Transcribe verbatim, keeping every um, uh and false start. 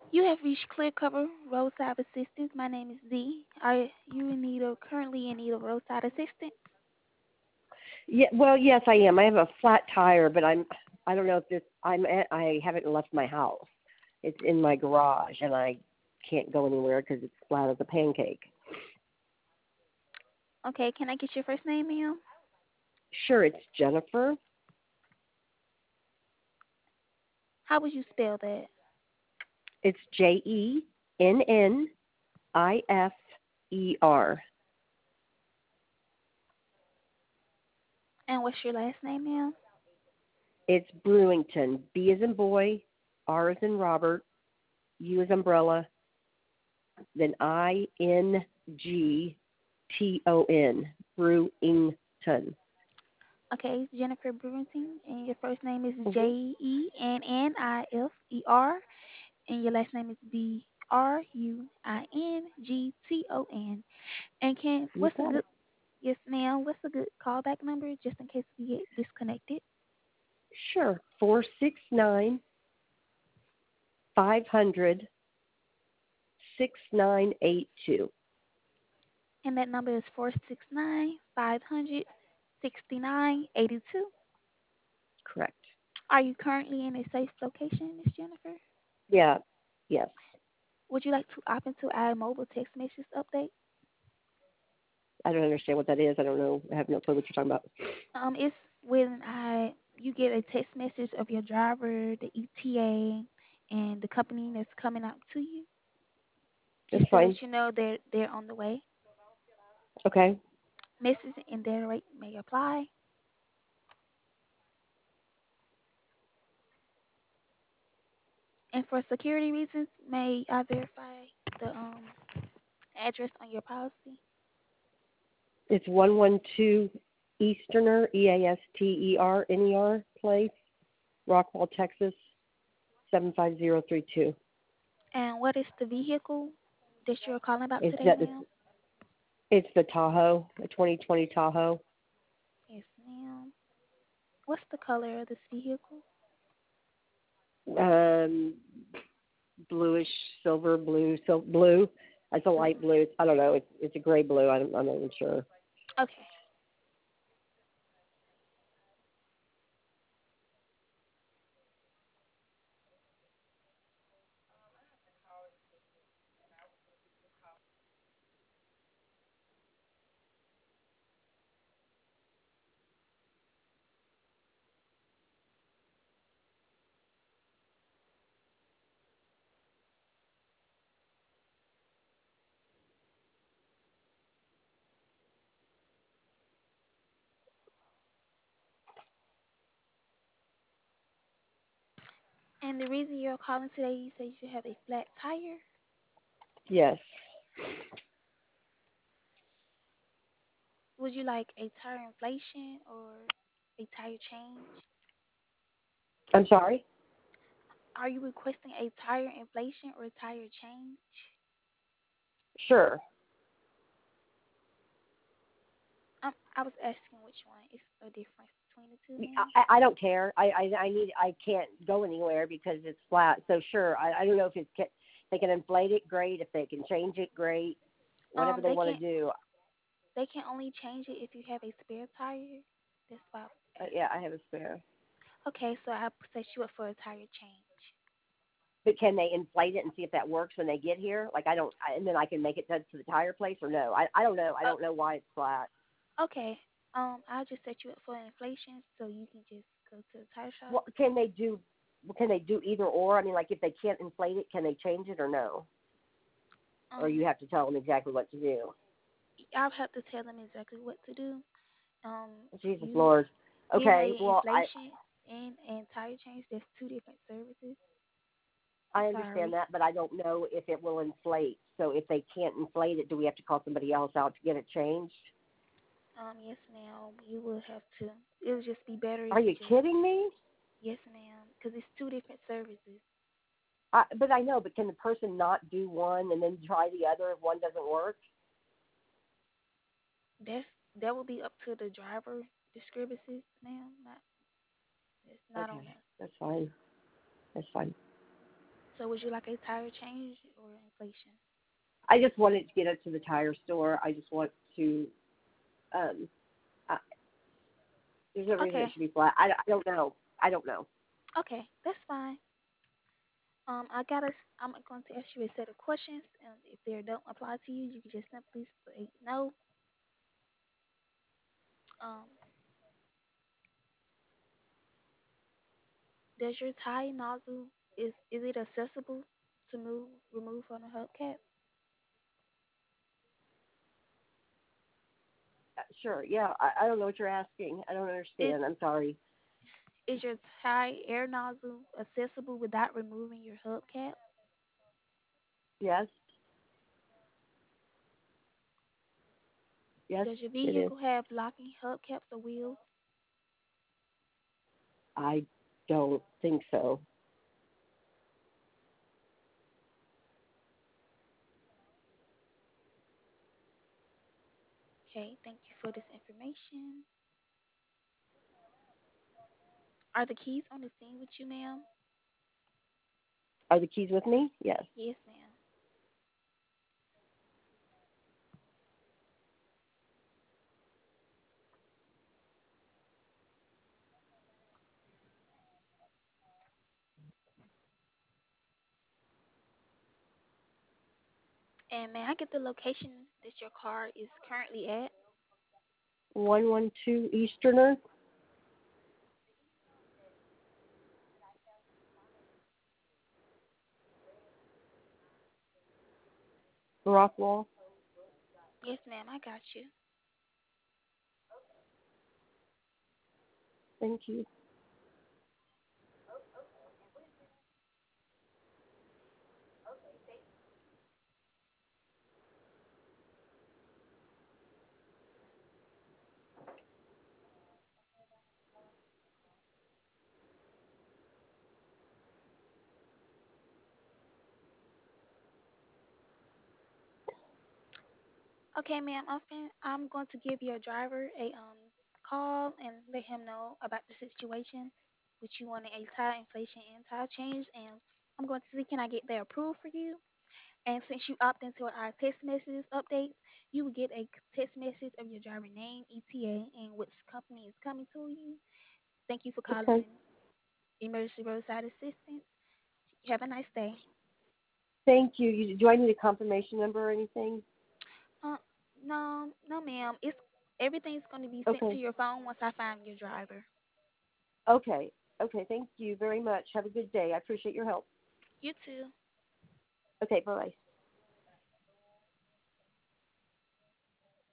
You have reached Clear Cover Roadside Assistance. My name is Z. Are you in need of currently in need of roadside assistance? Yeah, well, yes, I am. I have a flat tire, but I'm I don't know if this I'm at, I haven't left my house. It's in my garage, and I can't go anywhere because it's flat as a pancake. Okay, can I get your first name, ma'am? Sure, it's Jennifer. How would you spell that? It's J E N N I F E R. And what's your last name, ma'am? It's Brewington. B as in boy, R as in Robert, U as umbrella, then I N G T O N. Brewington. Okay, Jennifer Brewington, and your first name is Mm-hmm. J E N N I F E R, and your last name is B R U I N G T O N. And can You what's a got good it. yes, ma'am? What's a good callback number just in case we get disconnected? Sure. Four six nine five hundred six nine eight two. And that number is four six nine five hundred sixty nine eighty two. Correct. Are you currently in a safe location, Miss Jennifer? Yeah. Yes. Would you like to opt into our mobile text message update? I don't understand what that is. I don't know. I have no clue what you're talking about. Um, it's when I you get a text message of your driver, the E T A, and the company that's coming out to you, That's just to let fine. you know they're they're on the way. Okay. Misses and their rate may apply. And for security reasons, may I verify the um address on your policy? It's one one two Easterner, E A S T E R N E R Place, Rockwall, Texas, seven five zero three two. And what is the vehicle that you're calling about Is today, that the, ma'am? it's the Tahoe, the twenty twenty Tahoe. Yes, ma'am. What's the color of this vehicle? Um, bluish, silver, blue, sil- blue. It's a Blue. light blue. I don't know. It's it's a gray blue. I'm I'm not even sure. Okay. And the reason you're calling today, you say you have a flat tire. Yes. Would you like a tire inflation or a tire change? I'm sorry. Are you requesting a tire inflation or a tire change? Sure. Um, I was asking which one. Is a difference between the two, ma'am? I, I don't care. I, I I need. I can't go anywhere because it's flat. So sure. I, I don't know if it's ca- they can inflate it. Great. If they can change it, great. Whatever Um, they they want can to do. they can only change it if you have a spare tire. That's why I was Uh, asking. yeah, I have a spare. Okay, so I'll set you up for a tire change. But can they inflate it and see if that works when they get here? Like I don't, I, and then I can make it to, to the tire place or no? I I don't know. I Oh, don't know why it's flat. okay. Um, I'll just set you up for inflation so you can just go to the tire shop. Well, can they do? Can they do either or? I mean, like if they can't inflate it, can they change it or no? Or Um, you have to tell them exactly what to do. I'll have to tell them exactly what to do. Um, Jesus you Lord. getting Okay. a Well, I inflation and and tire change. That's two different services. I'm I understand sorry. that, but I don't know if it will inflate. So if they can't inflate it, do we have to call somebody else out to get it changed? Um, yes, ma'am. You will have to. It would just be better if Are you you just kidding me? yes, ma'am, because it's two different services. I, but I know, but can the person not do one and then try the other if one doesn't work? That's that will be up to the driver discrepancies, ma'am. Not it's not on Okay, us. that's fine. That's fine. So would would you like a tire change or inflation? I just wanted to get it to the tire store. I just want to. Um, I, there's no reason Okay, it should be flat. I, I don't know. I don't know. okay, that's fine. Um, I gotta. I'm going to ask you a set of questions, and if they don't apply to you, you can just simply say no. Um, does your tire nozzle is is it accessible to move remove from the hubcap? Uh, Sure. Yeah. I, I don't know what you're asking. I don't Is understand. I'm sorry. is your tire air nozzle accessible without removing your hubcap? Yes. Yes, Does your it is. vehicle have locking hubcaps or wheels? I don't think so. Okay, thank you for this information. Are the keys on the scene with you, ma'am? Are the keys with me? Yes. Yes, ma'am. And may I get the location that your car is currently at? one one two Easterner, Rockwall. Yes, ma'am, I got you. Thank you. Okay, ma'am, I'm fin- I'm going to give your driver a um call and let him know about the situation, which you wanted a tire inflation and tire change, and I'm going to see can I get that approved for you. And since you opt into our text messages updates, you will get a text message of your driver name, E T A, and which company is coming to you. Thank you for Okay. calling Emergency Roadside Assistance. Have a nice day. Thank you. you. Do I need a confirmation number or anything? Uh, no, no, ma'am. It's everything's going to be sent to Okay. your phone once I find your driver. Okay. Okay. Thank you very much. Have a good day. I appreciate your help. You too. Okay. Bye bye.